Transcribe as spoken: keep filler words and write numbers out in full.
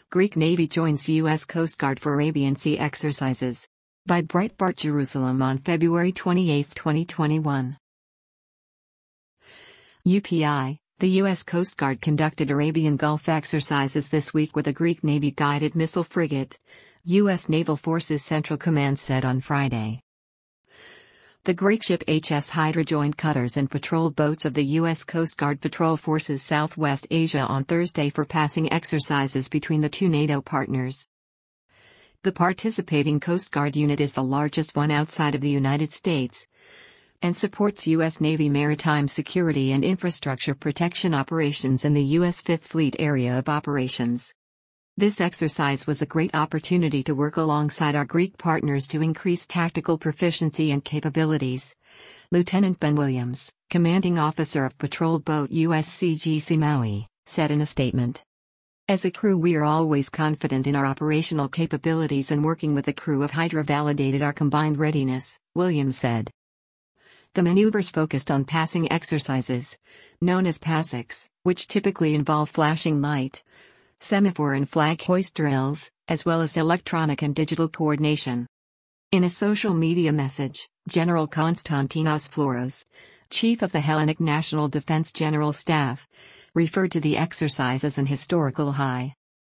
Greek Navy joins U S Coast Guard for Arabian Sea exercises. By Breitbart Jerusalem on February twenty-eighth, twenty twenty-one. U P I, the U S Coast Guard conducted Arabian Gulf exercises this week with a Greek Navy-guided missile frigate, U S Naval Forces Central Command said on Friday. The Greek ship H S Hydra joined cutters and patrol boats of the U S Coast Guard Patrol Forces Southwest Asia on Thursday for passing exercises between the two NATO partners. The participating Coast Guard unit is the largest one outside of the United States and supports U S Navy maritime security and infrastructure protection operations in the U S Fifth Fleet area of operations. This exercise was a great opportunity to work alongside our Greek partners to increase tactical proficiency and capabilities, Lieutenant Ben Williams, commanding officer of patrol boat U S C G C Maui, said in a statement. As a crew, we are always confident in our operational capabilities, and working with the crew of Hydra validated our combined readiness, Williams said. The maneuvers focused on passing exercises, known as PASICs, which typically involve flashing light, semaphore and flag hoist drills, as well as electronic and digital coordination. In a social media message, General Konstantinos Floros, chief of the Hellenic National Defense General Staff, referred to the exercise as an historical high.